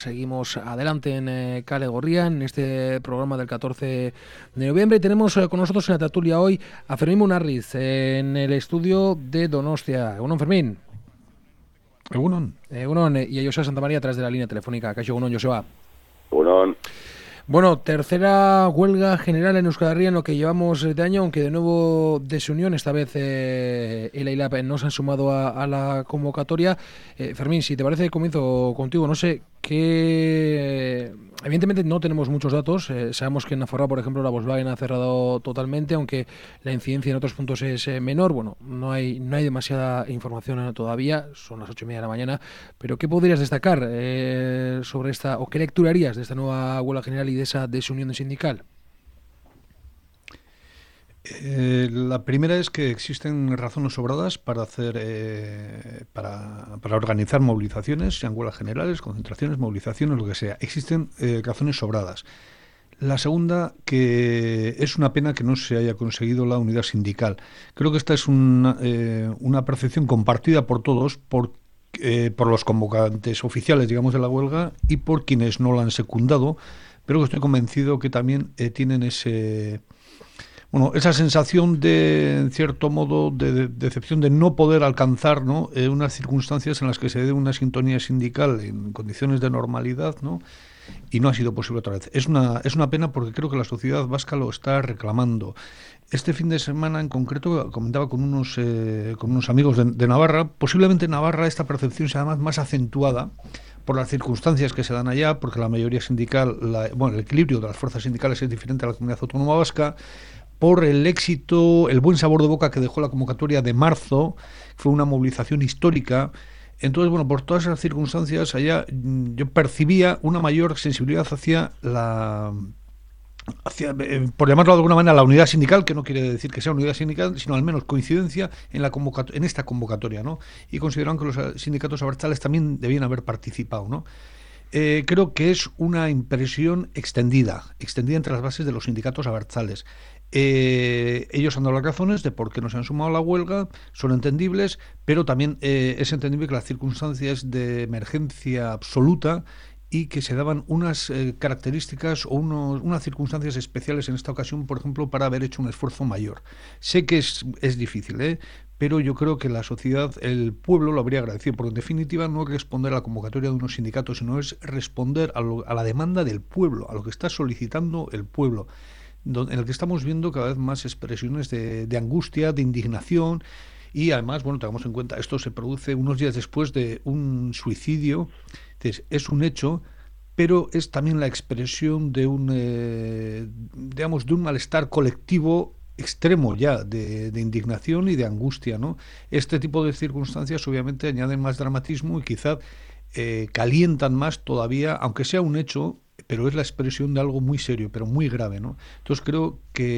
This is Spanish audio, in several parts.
Seguimos adelante en Kale Gorria, en este programa del 14 de noviembre. Tenemos con nosotros en la tertulia hoy a Fermín Munarriz, en el estudio de Donostia. Egunon, Fermín. Egunon. Egunon, y a Joseba Santamaría a través de la línea telefónica. Kaixo, egunon, Joseba. Egunon. Bueno, tercera huelga general en Euskal Herria en lo que llevamos de año, aunque de nuevo desunión, esta vez el EILAB no se han sumado a la convocatoria. Fermín, si te parece, comienzo contigo. No sé qué... Evidentemente no tenemos muchos datos. Sabemos que en Nafarroa, por ejemplo, la Volkswagen ha cerrado totalmente, aunque la incidencia en otros puntos es menor. Bueno, no hay demasiada información todavía, son las 8:30 de la mañana, pero ¿qué podrías destacar sobre esta, o qué lectura harías de esta nueva huelga general y de esa desunión sindical? La primera es que existen razones sobradas para hacer, para organizar movilizaciones, sean huelgas generales, concentraciones, movilizaciones, lo que sea. Existen razones sobradas. La segunda, que es una pena que no se haya conseguido la unidad sindical. Creo que esta es una percepción compartida por todos, por los convocantes oficiales, digamos, de la huelga y por quienes no la han secundado, pero que estoy convencido que también tienen esa sensación de, en cierto modo, de decepción de no poder alcanzar, ¿no?, unas circunstancias en las que se dé una sintonía sindical en condiciones de normalidad, ¿no?, y no ha sido posible otra vez. Es una pena porque creo que la sociedad vasca lo está reclamando. Este fin de semana en concreto comentaba con unos amigos de Navarra. Posiblemente en Navarra esta percepción sea más acentuada por las circunstancias que se dan allá, porque la mayoría sindical, el equilibrio de las fuerzas sindicales es diferente a la comunidad autónoma vasca, por el éxito, el buen sabor de boca que dejó la convocatoria de marzo. Fue una movilización histórica. Entonces, bueno, por todas esas circunstancias allá yo percibía una mayor sensibilidad hacia por llamarlo de alguna manera, la unidad sindical, que no quiere decir que sea unidad sindical, sino al menos coincidencia en esta convocatoria, ¿no? Y consideraron que los sindicatos abertzales también debían haber participado, ¿no? Creo que es una impresión extendida entre las bases de los sindicatos abertzales. Ellos han dado las razones de por qué no se han sumado a la huelga, son entendibles, pero también es entendible que las circunstancias de emergencia absoluta y que se daban unas características o unas circunstancias especiales en esta ocasión, por ejemplo, para haber hecho un esfuerzo mayor. Sé que es difícil, pero yo creo que la sociedad, el pueblo lo habría agradecido, porque en definitiva no es responder a la convocatoria de unos sindicatos, sino es responder a la demanda del pueblo, a lo que está solicitando el pueblo, en el que estamos viendo cada vez más expresiones de angustia, de indignación. Y además, bueno, tengamos en cuenta, esto se produce unos días después de un suicidio. Entonces, es un hecho, pero es también la expresión de de un malestar colectivo extremo ya, de indignación y de angustia, ¿no? Este tipo de circunstancias obviamente añaden más dramatismo y quizás calientan más todavía, aunque sea un hecho, pero es la expresión de algo muy serio, pero muy grave, ¿no? Entonces creo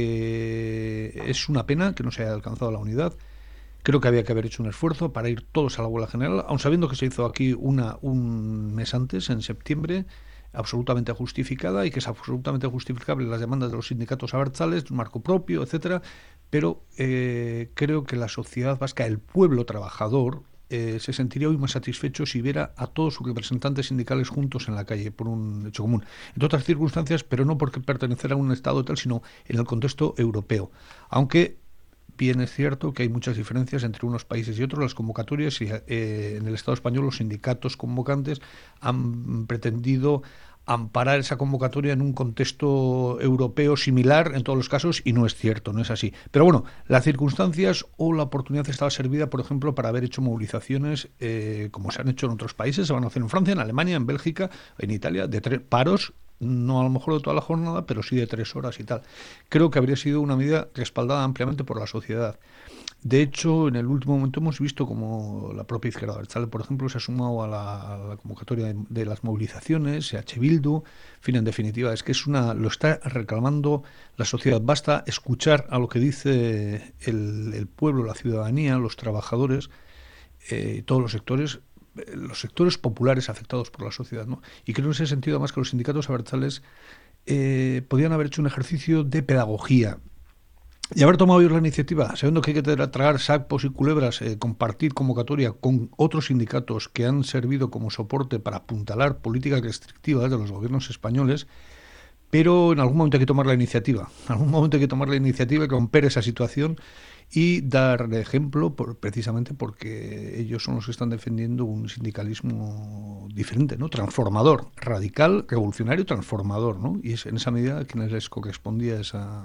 que es una pena que no se haya alcanzado la unidad. Creo que había que haber hecho un esfuerzo para ir todos a la huelga general, aun sabiendo que se hizo aquí un mes antes, en septiembre, absolutamente justificada, y que es absolutamente justificable las demandas de los sindicatos abertzales, un marco propio, etcétera, pero creo que la sociedad vasca, el pueblo trabajador, se sentiría hoy más satisfecho si viera a todos sus representantes sindicales juntos en la calle por un hecho común. Entre otras circunstancias, pero no porque pertenecer a un Estado tal, sino en el contexto europeo. Aunque bien es cierto que hay muchas diferencias entre unos países y otros. Las convocatorias, y en el Estado español los sindicatos convocantes han pretendido amparar esa convocatoria en un contexto europeo similar en todos los casos, y no es cierto, no es así. Pero bueno, las circunstancias o la oportunidad estaba servida, por ejemplo, para haber hecho movilizaciones como se han hecho en otros países. Se van a hacer en Francia, en Alemania, en Bélgica, en Italia, de 3 paros, no a lo mejor de toda la jornada, pero sí de 3 horas y tal. Creo que habría sido una medida respaldada ampliamente por la sociedad. De hecho, en el último momento hemos visto como la propia izquierda abertzale, por ejemplo, se ha sumado a la convocatoria de las movilizaciones, EH Bildu. En fin, en definitiva, es que lo está reclamando la sociedad. Basta escuchar a lo que dice el pueblo, la ciudadanía, los trabajadores, todos los sectores populares afectados por la sociedad, ¿no? Y creo en ese sentido, además, que los sindicatos abertzales podían haber hecho un ejercicio de pedagogía. Y haber tomado ellos la iniciativa, sabiendo que hay que tragar sapos y culebras, compartir convocatoria con otros sindicatos que han servido como soporte para apuntalar políticas restrictivas de los gobiernos españoles, pero en algún momento hay que tomar la iniciativa. En algún momento hay que tomar la iniciativa y romper esa situación y dar ejemplo precisamente porque ellos son los que están defendiendo un sindicalismo diferente, ¿no? Transformador, radical, revolucionario, transformador, ¿no? Y es en esa medida a quienes les correspondía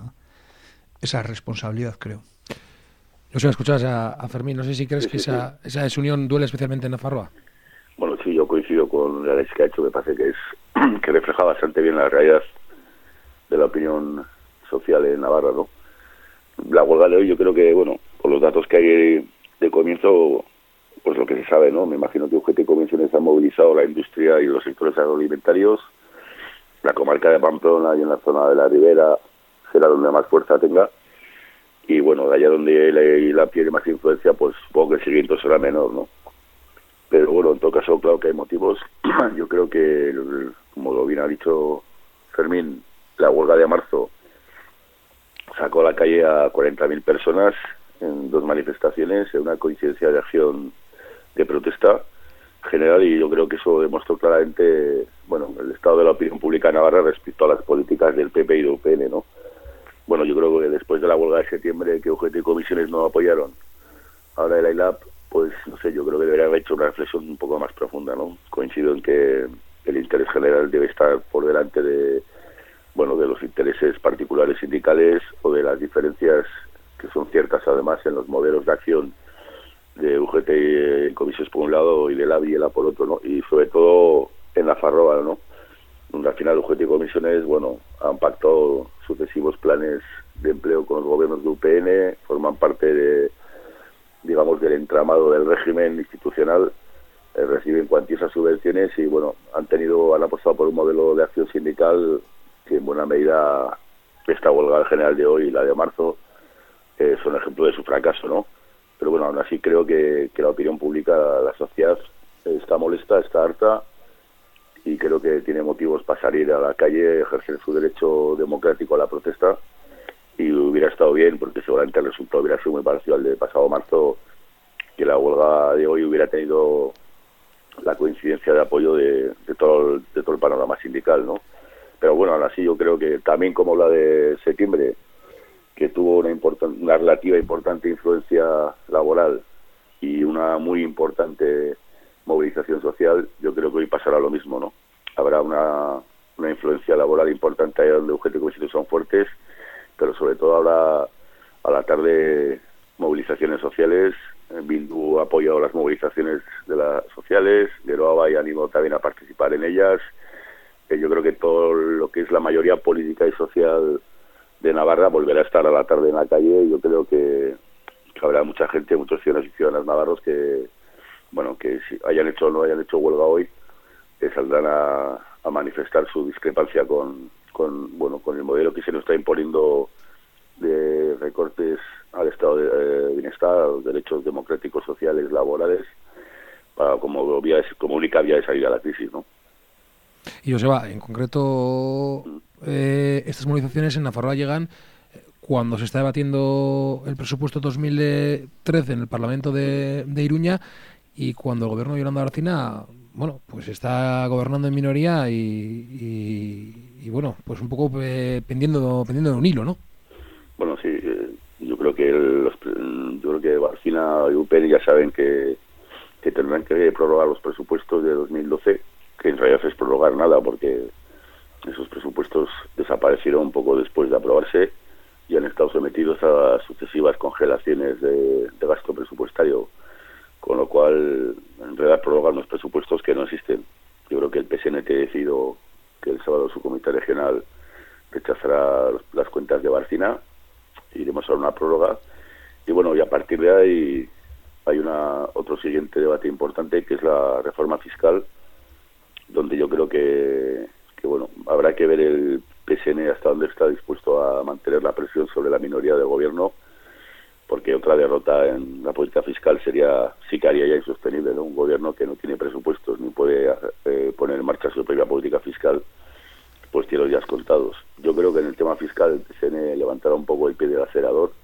esa responsabilidad, creo. No sé, escuchas a Fermín, no sé si crees que esa desunión duele especialmente en Nafarroa. Bueno, sí, yo coincido con el análisis que ha hecho, me parece que refleja bastante bien la realidad de la opinión social en Navarra, ¿no? La huelga de hoy, yo creo que, bueno, por los datos que hay de comienzo, pues lo que se sabe, ¿no? Me imagino que UGT y Comisiones han movilizado la industria y los sectores agroalimentarios. La comarca de Pamplona y en la zona de la Ribera será donde más fuerza tenga. Y bueno, de allá donde la tiene más influencia, pues supongo que el seguimiento será menor, ¿no? Pero bueno, en todo caso, claro que hay motivos. Yo creo que, como lo bien ha dicho Fermín, la huelga de marzo sacó a la calle a 40.000 personas en 2 manifestaciones, en una coincidencia de acción de protesta general, y yo creo que eso demostró claramente, bueno, el estado de la opinión pública en Navarra respecto a las políticas del PP y de UPN, ¿no? Bueno, yo creo que después de la huelga de septiembre, que UGT y Comisiones no apoyaron, ahora el AILAP, pues no sé, yo creo que debería haber hecho una reflexión un poco más profunda, ¿no? Coincido en que el interés general debe estar por delante de, bueno, de los intereses particulares sindicales o de las diferencias que son ciertas además en los modelos de acción de UGT y Comisiones por un lado y de la Biela por otro, ¿no? Y sobre todo en Nafarroa, ¿no? Donde al final UGT y Comisiones, bueno, han pactado sucesivos planes de empleo con los gobiernos de UPN, forman parte de, digamos, del entramado del régimen institucional, reciben cuantiosas subvenciones y, bueno, han apostado por un modelo de acción sindical que en buena medida esta huelga general de hoy y la de marzo son ejemplo de su fracaso, ¿no? Pero bueno, aún así creo que la opinión pública, la sociedad está molesta, está harta y creo que tiene motivos para salir a la calle, ejercer su derecho democrático a la protesta, y hubiera estado bien porque seguramente el resultado hubiera sido muy parecido al del pasado marzo, que la huelga de hoy hubiera tenido la coincidencia de apoyo de todo el panorama sindical, ¿no? Pero bueno, aún así yo creo que también como la de septiembre, que tuvo una relativa importante influencia laboral y una muy importante movilización social, yo creo que hoy pasará lo mismo, ¿no? Habrá una influencia laboral importante allá donde UGT y Comisiones son fuertes, pero sobre todo habrá a la tarde movilizaciones sociales. Bildu ha apoyado las movilizaciones de las sociales, Geroa y animó también a participar en ellas. Yo creo que todo lo que es la mayoría política y social de Navarra volverá a estar a la tarde en la calle, y yo creo que habrá mucha gente, muchos ciudadanos y ciudadanas navarros que, bueno, que si hayan hecho o no hayan hecho huelga hoy, saldrán a manifestar su discrepancia con el modelo que se nos está imponiendo de recortes al estado de bienestar, a los derechos democráticos, sociales, laborales, como única vía de salida a la crisis, ¿no? Y Joseba, en concreto, estas movilizaciones en Nafarroa llegan cuando se está debatiendo el presupuesto 2013 en el Parlamento de Iruña, y cuando el gobierno de Yolanda Barcina, bueno, pues está gobernando en minoría y bueno, pues un poco pendiendo de un hilo, ¿no? Bueno, sí, yo creo que Barcina y UPN ya saben que tendrán que prorrogar los presupuestos de 2012, que en realidad es prorrogar nada, porque esos presupuestos desaparecieron un poco después de aprobarse y han estado sometidos a sucesivas congelaciones de gasto presupuestario, con lo cual en realidad prorrogar unos presupuestos que no existen. Yo creo que el PSNT ha decidido que el sábado su comité regional rechazará las cuentas de Barcina, iremos a una prórroga, y bueno, y a partir de ahí hay otro siguiente debate importante, que es la reforma fiscal, donde yo creo que bueno, habrá que ver el PSN hasta dónde está dispuesto a mantener la presión sobre la minoría del gobierno, porque otra derrota en la política fiscal sí que haría ya insostenible, ¿no? Un gobierno que no tiene presupuestos ni puede poner en marcha su propia política fiscal, pues tiene los días contados. Yo creo que en el tema fiscal el PSN levantará un poco el pie del acelerador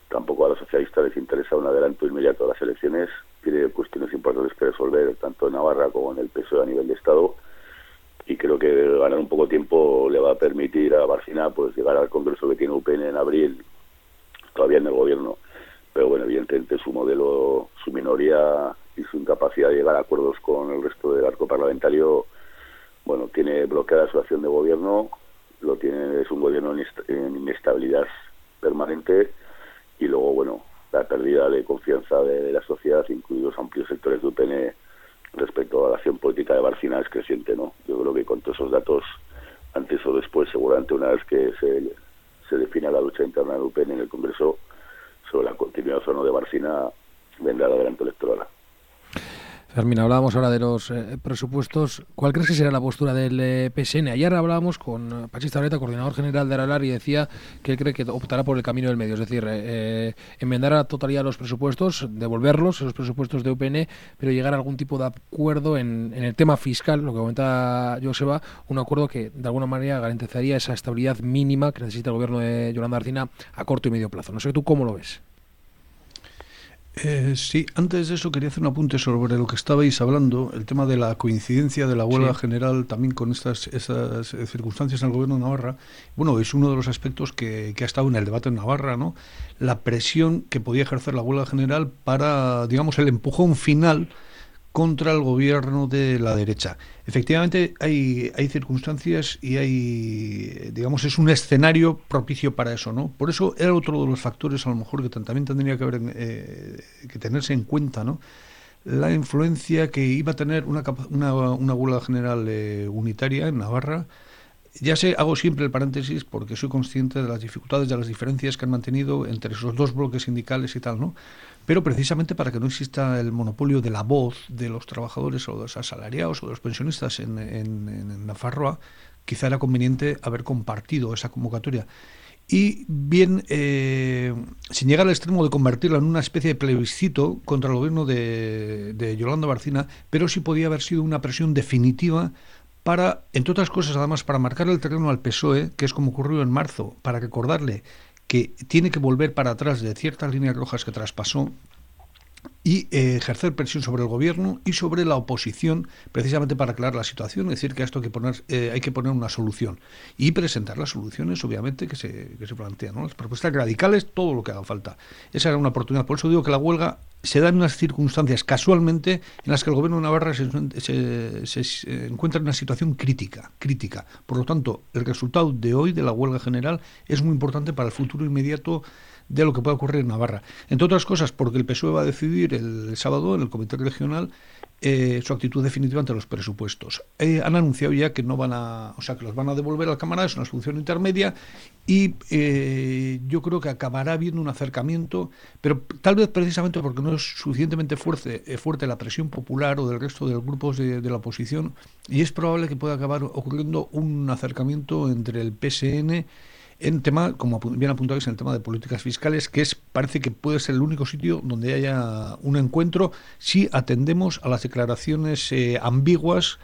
tampoco a los socialistas les interesa un adelanto inmediato a las elecciones. Tiene cuestiones importantes que resolver tanto en Navarra como en el PSOE a nivel de Estado, y creo que ganar un poco tiempo le va a permitir a Barcina pues llegar al congreso que tiene UPN en abril, todavía en el gobierno. Pero bueno, evidentemente su modelo, su minoría y su incapacidad de llegar a acuerdos con el resto del arco parlamentario, bueno, tiene bloqueada su acción de gobierno, es un gobierno en inestabilidad permanente, y luego, bueno, la pérdida de confianza de la sociedad, incluidos amplios sectores de UPN, respecto a la acción política de Barcina es creciente, ¿no? Yo creo que con todos esos datos, antes o después, seguramente una vez que se defina la lucha interna de UPN en el Congreso sobre la continuidad o no de Barcina, vendrá el adelanto electoral. Fermín, hablábamos ahora de los presupuestos. ¿Cuál crees que será la postura del PSN? Ayer hablábamos con Patxi Zabaleta, coordinador general de Aralar, y decía que él cree que optará por el camino del medio, es decir, enmendar a la totalidad los presupuestos, devolverlos, los presupuestos de UPN, pero llegar a algún tipo de acuerdo en el tema fiscal, lo que comenta Joseba, un acuerdo que de alguna manera garantizaría esa estabilidad mínima que necesita el gobierno de Yolanda Barcina a corto y medio plazo. No sé tú cómo lo ves. Sí, antes de eso quería hacer un apunte sobre lo que estabais hablando, el tema de la coincidencia de la huelga general también con esas circunstancias en el gobierno de Navarra. Bueno, es uno de los aspectos que ha estado en el debate en Navarra, ¿no? La presión que podía ejercer la huelga general para, digamos, el empujón final contra el gobierno de la derecha. Efectivamente, hay circunstancias y digamos, es un escenario propicio para eso, ¿no? Por eso era otro de los factores, a lo mejor, que también tendría que haber que tenerse en cuenta, ¿no? La influencia que iba a tener una huelga general unitaria en Navarra. Ya hago siempre el paréntesis porque soy consciente de las dificultades, de las diferencias que han mantenido entre esos dos bloques sindicales y tal, ¿no? Pero precisamente para que no exista el monopolio de la voz de los trabajadores o de los asalariados o de los pensionistas en Nafarroa, quizá era conveniente haber compartido esa convocatoria. Y bien, sin llegar al extremo de convertirla en una especie de plebiscito contra el gobierno de Yolanda Barcina, pero sí podía haber sido una presión definitiva para, entre otras cosas, además, para marcar el terreno al PSOE, que es como ocurrió en marzo, para recordarle que tiene que volver para atrás de ciertas líneas rojas que traspasó y ejercer presión sobre el gobierno y sobre la oposición, precisamente para aclarar la situación, es decir, que a esto hay que poner una solución y presentar las soluciones, obviamente, que se plantean, ¿no? Las propuestas radicales, todo lo que haga falta. Esa era una oportunidad. Por eso digo que la huelga se da en unas circunstancias, casualmente, en las que el gobierno de Navarra se encuentra en una situación crítica. Por lo tanto, el resultado de hoy de la huelga general es muy importante para el futuro inmediato de lo que pueda ocurrir en Navarra. Entre otras cosas, porque el PSOE va a decidir el sábado en el Comité Regional su actitud definitiva ante los presupuestos. Han anunciado ya que que los van a devolver a la Cámara, es una solución intermedia, y yo creo que acabará habiendo un acercamiento, pero tal vez precisamente porque no es suficientemente fuerte la presión popular o del resto de los grupos de la oposición, y es probable que pueda acabar ocurriendo un acercamiento entre el PSN en tema, como bien apuntáis, en el tema de políticas fiscales, que parece que puede ser el único sitio donde haya un encuentro si atendemos a las declaraciones ambiguas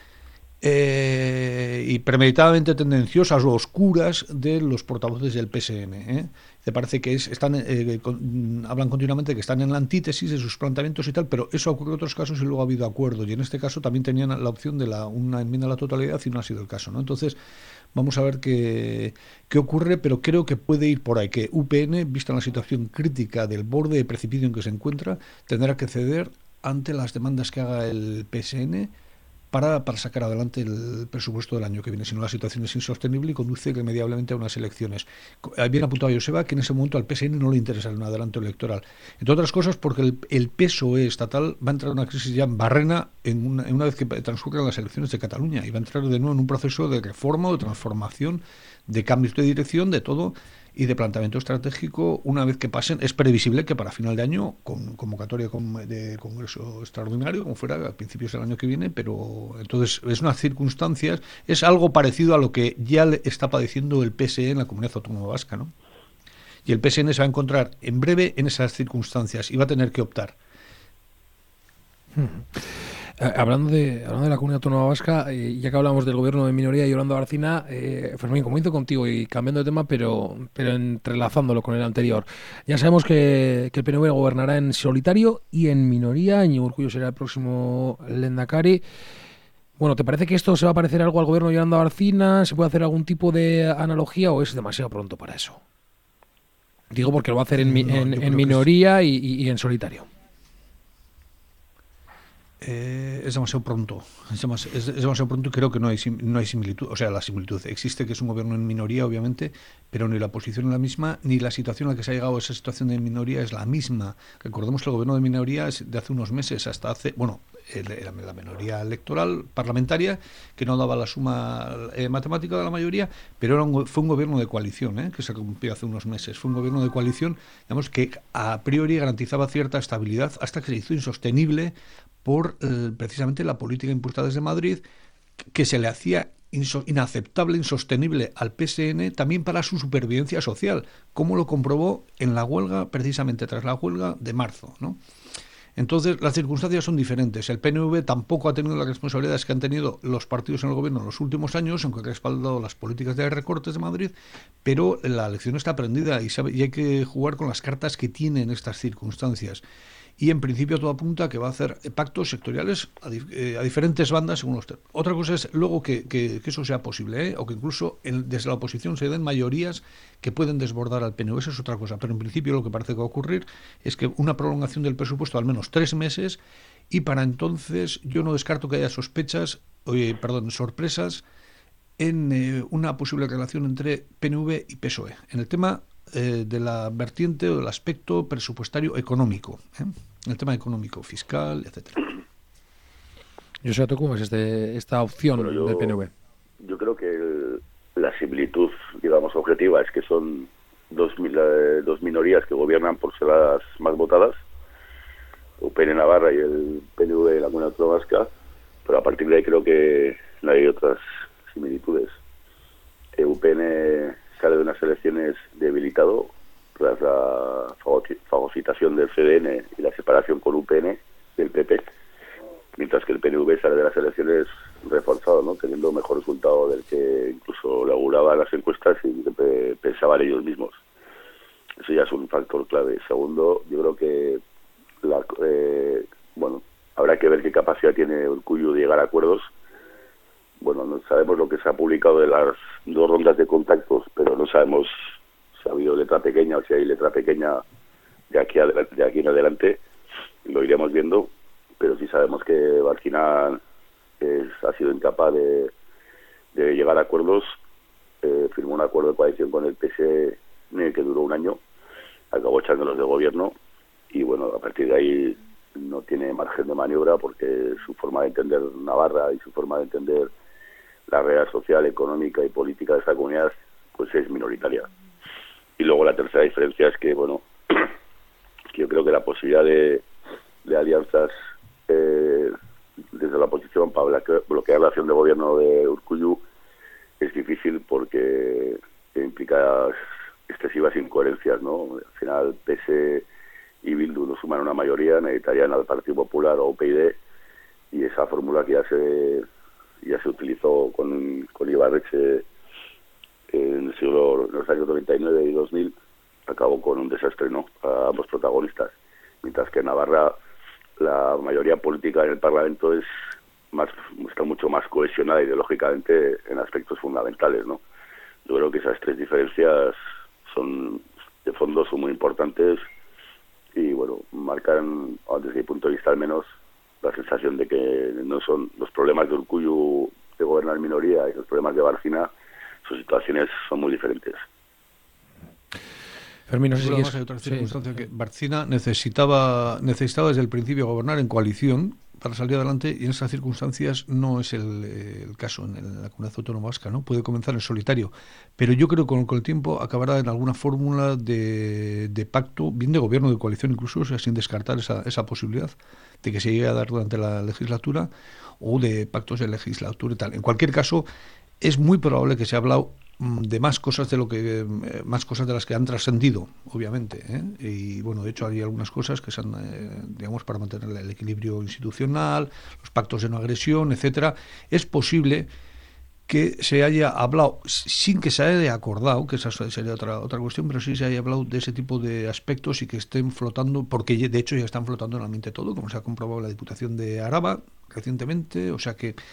y premeditadamente tendenciosas o oscuras de los portavoces del PSN. Te parece que hablan continuamente de que están en la antítesis de sus planteamientos y tal, pero eso ha ocurrido en otros casos y luego ha habido acuerdos, y en este caso también tenían la opción de una enmienda a la totalidad y no ha sido el caso, ¿no? Entonces, vamos a ver qué ocurre, pero creo que puede ir por ahí, que UPN, vista la situación crítica del borde de precipicio en que se encuentra, tendrá que ceder ante las demandas que haga el PSN para sacar adelante el presupuesto del año que viene. Si no, la situación es insostenible y conduce irremediablemente a unas elecciones. Bien apuntado Joseba que en ese momento al PSN no le interesa un adelanto electoral. Entre otras cosas porque el PSOE estatal va a entrar en una crisis ya en barrena una vez que transcurran las elecciones de Cataluña, y va a entrar de nuevo en un proceso de reforma o de transformación, de cambios de dirección, de todo, y de planteamiento estratégico una vez que pasen. Es previsible que para final de año, con convocatoria de congreso extraordinario, como fuera a principios del año que viene, pero entonces es unas circunstancias, es algo parecido a lo que ya está padeciendo el PSE en la Comunidad Autónoma Vasca, ¿no? Y el PSN se va a encontrar en breve en esas circunstancias y va a tener que optar. Hablando de la Comunidad Autónoma Vasca, ya que hablamos del gobierno de minoría y Yolanda Barcina, Fermín, comienzo contigo y cambiando de tema, pero entrelazándolo con el anterior. Ya sabemos que el PNV gobernará en solitario y en minoría. Íñigo Urkullu será el próximo lehendakari. Bueno, ¿te parece que esto se va a parecer algo al gobierno de Yolanda Barcina? ¿Se puede hacer algún tipo de analogía o es demasiado pronto para eso? Digo porque lo va a hacer en minoría y en solitario. Es demasiado pronto. Es demasiado pronto y creo que no hay similitud. O sea, la similitud existe, que es un gobierno en minoría, obviamente, pero ni la posición es la misma, ni la situación a la que se ha llegado a esa situación de minoría es la misma. Recordemos que el gobierno de minoría es de hace unos meses hasta hace... Bueno, la minoría electoral parlamentaria, que no daba la suma matemática de la mayoría, pero fue un gobierno de coalición, que se cumplió hace unos meses. Fue un gobierno de coalición, digamos, que a priori garantizaba cierta estabilidad hasta que se hizo insostenible por precisamente la política impuesta desde Madrid, que se le hacía inaceptable, insostenible al PSN también para su supervivencia social, como lo comprobó en la huelga, precisamente tras la huelga de marzo, ¿no? Entonces, las circunstancias son diferentes. El PNV tampoco ha tenido las responsabilidades que han tenido los partidos en el gobierno en los últimos años, aunque ha respaldado las políticas de recortes de Madrid, pero la lección está aprendida y hay que jugar con las cartas que tiene en estas circunstancias. Y en principio todo apunta a que va a hacer pactos sectoriales a diferentes bandas según los términos. Otra cosa es luego que eso sea posible, o que incluso desde la oposición se den mayorías que pueden desbordar al PNV, eso es otra cosa. Pero en principio lo que parece que va a ocurrir es que una prolongación del presupuesto al menos 3 meses, y para entonces yo no descarto que haya sorpresas en una posible relación entre PNV y PSOE. En el tema de la vertiente o del aspecto presupuestario económico, el tema económico, fiscal, etcétera. José, ¿tú cómo es esta opción del PNV? Yo creo que la similitud, digamos, objetiva es que son dos minorías que gobiernan por ser las más votadas, UPN Navarra y el PNV de la Comunidad Autónoma Vasca, pero a partir de ahí creo que no hay otras similitudes. UPN sale de unas elecciones debilitado tras la fagocitación del CDN y la separación con UPN del PP, mientras que el PNV sale de las elecciones reforzado, ¿no?, teniendo mejor resultado del que incluso le auguraban las encuestas y que pensaban ellos mismos. Eso ya es un factor clave. Segundo, yo creo que habrá que ver qué capacidad tiene Urkullu de llegar a acuerdos. Bueno, no sabemos lo que se ha publicado de las 2 rondas de contactos, pero no sabemos si ha habido letra pequeña o si hay letra pequeña de aquí en adelante. Lo iremos viendo, pero sí sabemos que Barcina ha sido incapaz de llegar a acuerdos. Firmó un acuerdo de coalición con el PSN que duró un año, acabó echándolos de gobierno y bueno, a partir de ahí no tiene margen de maniobra porque su forma de entender Navarra y su forma de entender la realidad social, económica y política de esta comunidad pues es minoritaria. Y luego la tercera diferencia es que, bueno, que yo creo que la posibilidad de alianzas desde la oposición para bloquear la acción de gobierno de Urkullu es difícil porque implica excesivas incoherencias, ¿no? Al final PS y Bildu no suman una mayoría, necesitarían al Partido Popular o UPyD, y esa fórmula que ya se utilizó con Ibarretxe en los años 99 y 2000 acabó con un desastre, ¿no?, a ambos protagonistas, mientras que en Navarra la mayoría política en el Parlamento está mucho más cohesionada ideológicamente en aspectos fundamentales, ¿no? Yo creo que esas 3 diferencias de fondo son muy importantes y bueno, marcan desde mi punto de vista al menos la sensación de que no son los problemas de Urkullu de gobernar minoría y los problemas de Barcina, sus situaciones son muy diferentes. Fermín, no sé si hay otra circunstancia que Barcina necesitaba desde el principio gobernar en coalición para salir adelante, y en esas circunstancias no es el caso en la Comunidad Autónoma Vasca, ¿no? Puede comenzar en solitario, pero yo creo que con el tiempo acabará en alguna fórmula de pacto, bien de gobierno, de coalición incluso, o sea, sin descartar esa posibilidad de que se llegue a dar durante la legislatura, o de pactos de legislatura y tal. En cualquier caso, es muy probable que se ha hablado de más cosas de las que han trascendido, obviamente, ¿eh? Y bueno, de hecho hay algunas cosas que se han, digamos, para mantener el equilibrio institucional, los pactos de no agresión, etcétera. Es posible que se haya hablado, sin que se haya acordado, que esa sería otra cuestión, pero sí se haya hablado de ese tipo de aspectos y que estén flotando, porque de hecho ya están flotando en el ambiente todo, como se ha comprobado en la Diputación de Araba recientemente, o sea que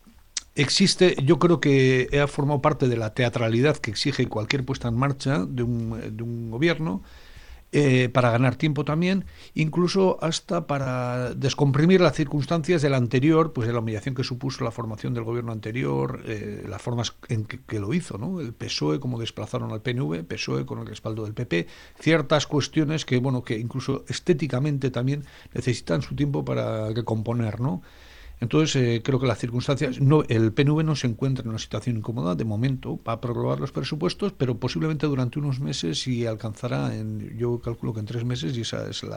existe, yo creo que ha formado parte de la teatralidad que exige cualquier puesta en marcha de un gobierno, para ganar tiempo también, incluso hasta para descomprimir las circunstancias del anterior, pues de la humillación que supuso la formación del gobierno anterior, las formas en que lo hizo, ¿no? El PSOE, como desplazaron al PNV, PSOE con el respaldo del PP, ciertas cuestiones que, bueno, que incluso estéticamente también necesitan su tiempo para recomponer, ¿no? Entonces, creo que las circunstancias, el PNV no se encuentra en una situación incómoda de momento para aprobar los presupuestos, pero posiblemente durante unos meses y alcanzará, yo calculo que en 3 meses, y ese es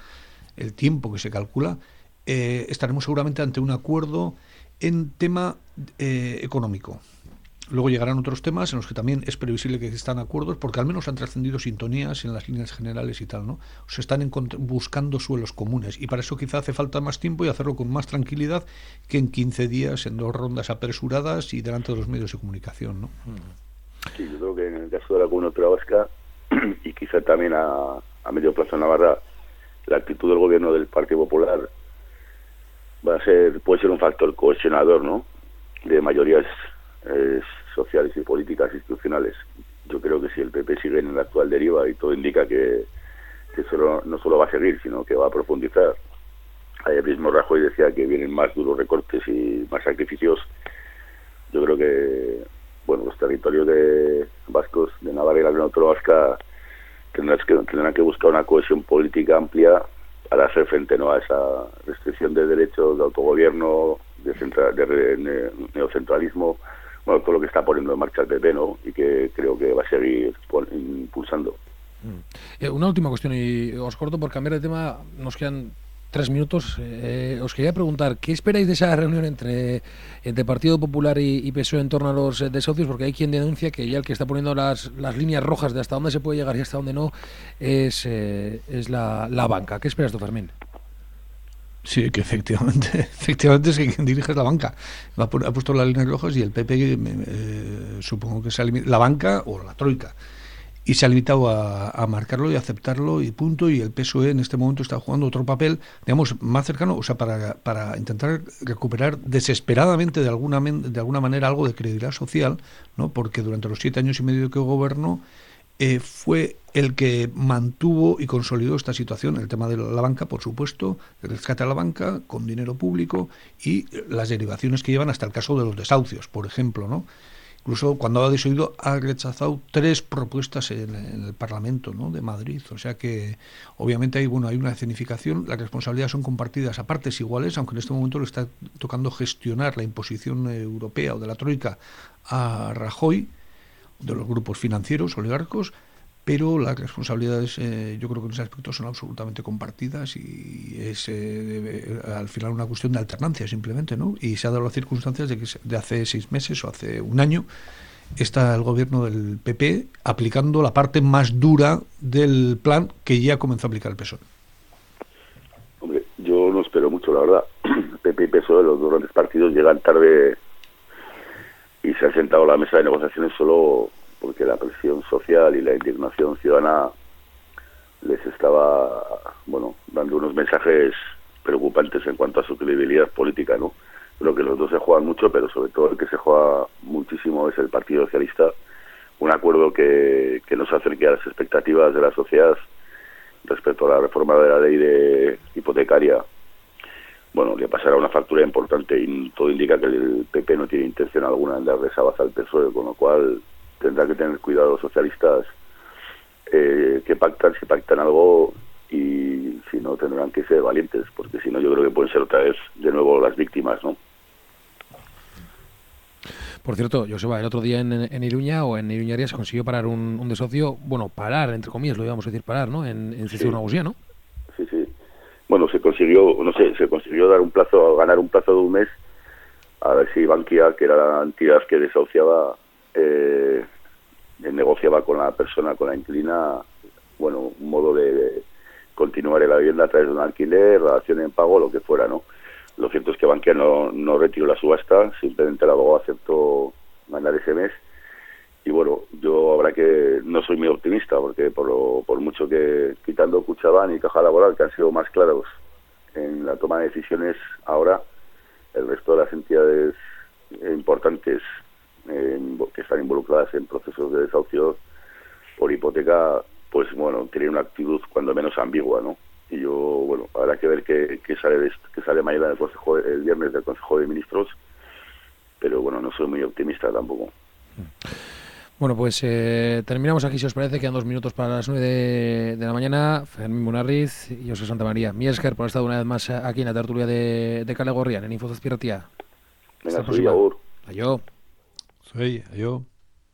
el tiempo que se calcula, estaremos seguramente ante un acuerdo en tema económico. Luego llegarán otros temas en los que también es previsible que existan acuerdos, porque al menos han trascendido sintonías en las líneas generales y tal, ¿no? Se están buscando suelos comunes, y para eso quizá hace falta más tiempo y hacerlo con más tranquilidad que en 15 días, en 2 rondas apresuradas y delante de los medios de comunicación, ¿no? Sí, yo creo que en el caso de la Comunidad Vasca, y quizá también a medio plazo en Navarra, la actitud del gobierno del Partido Popular puede ser un factor cohesionador, ¿no?, de mayorías sociales y políticas institucionales. Yo creo que si el PP sigue en la actual deriva, y todo indica que no solo va a seguir, sino que va a profundizar. Ayer mismo Rajoy decía que vienen más duros recortes y más sacrificios. Yo creo que, bueno, los territorios vascos, de Navarra y la Comunidad Vasca, tendrán que buscar una cohesión política amplia para hacer frente, ¿no?, a esa restricción de derechos, de autogobierno, de neocentralismo. Bueno, todo lo que está poniendo en marcha el PP, ¿no?, y que creo que va a seguir impulsando. Una última cuestión, y os corto por cambiar de tema, nos quedan 3 minutos. Os quería preguntar, ¿qué esperáis de esa reunión entre Partido Popular y PSOE en torno a los desahucios? Porque hay quien denuncia que ya el que está poniendo las líneas rojas de hasta dónde se puede llegar y hasta dónde no es la banca. ¿Qué esperas tú, Fermín? Sí, que efectivamente es que quien dirige es la banca. Ha puesto las líneas rojas y el PP, supongo que la banca o la troika, y se ha limitado a marcarlo y aceptarlo y punto. Y el PSOE en este momento está jugando otro papel, digamos, más cercano, o sea, para intentar recuperar desesperadamente de alguna manera algo de credibilidad social, ¿no? Porque durante los 7 años y medio que gobernó, fue el que mantuvo y consolidó esta situación, el tema de la banca, por supuesto, el rescate a la banca con dinero público y las derivaciones que llevan hasta el caso de los desahucios, por ejemplo, ¿no? Incluso cuando ha desoído, ha rechazado 3 propuestas en el Parlamento, ¿no?, de Madrid. O sea que obviamente hay una escenificación, las responsabilidades son compartidas a partes iguales, aunque en este momento le está tocando gestionar la imposición europea o de la troika a Rajoy, de los grupos financieros, oligarcos, pero las responsabilidades, yo creo que en ese aspecto son absolutamente compartidas, y es al final una cuestión de alternancia simplemente, ¿no? Y se ha dado las circunstancias de que de hace 6 meses o hace un año está el gobierno del PP aplicando la parte más dura del plan que ya comenzó a aplicar el PSOE. Hombre, yo no espero mucho, la verdad. PP y PSOE, los 2 grandes partidos, llegan tarde y se han sentado a la mesa de negociaciones solo porque la presión social y la indignación ciudadana les estaba, bueno, dando unos mensajes preocupantes en cuanto a su credibilidad política, ¿no? Creo que los dos se juegan mucho, pero sobre todo el que se juega muchísimo es el Partido Socialista. Un acuerdo que nos acerque a las expectativas de la sociedad respecto a la reforma de la ley hipotecaria. Bueno, le pasará una factura importante, y todo indica que el PP no tiene intención alguna en darle esa baza al PSOE, con lo cual tendrá que tener cuidado los socialistas que pactan, si pactan algo, y si no tendrán que ser valientes, porque si no yo creo que pueden ser otra vez de nuevo las víctimas, ¿no? Por cierto, Joseba, el otro día en Iruña o en Iruñaria se consiguió parar un desahucio, bueno, parar, entre comillas, lo íbamos a decir parar, ¿no? En Cizur Nagusia, ¿no? Sí. Bueno, se consiguió ganar un plazo de un mes, a ver si Bankia, que era la entidad que desahuciaba, negociaba con la persona, con la inquilina, bueno, un modo de continuar en la vivienda a través de un alquiler, relación en pago, lo que fuera, ¿no? Lo cierto es que Bankia no retiró la subasta, simplemente el abogado aceptó mandar ese mes. Y bueno, yo habrá que, no soy muy optimista, porque por mucho que, quitando Kutxabank y Caja Laboral, que han sido más claros en la toma de decisiones, ahora el resto de las entidades importantes que están involucradas en procesos de desahucio por hipoteca, pues bueno, tienen una actitud cuando menos ambigua, ¿no? Y yo, bueno, habrá que ver qué sale de esto, qué sale mañana el viernes del Consejo de Ministros, pero bueno, no soy muy optimista tampoco. Bueno, pues terminamos aquí, si os parece. Quedan 2 minutos para las 9 de la mañana. Fermín Munarriz y José Santamaría. Miesker por estar una vez más aquí en la tertulia de Kale Gorrian, en Info Zazpirratia. Venga, soy Agur. Ayo. Soy Ayo.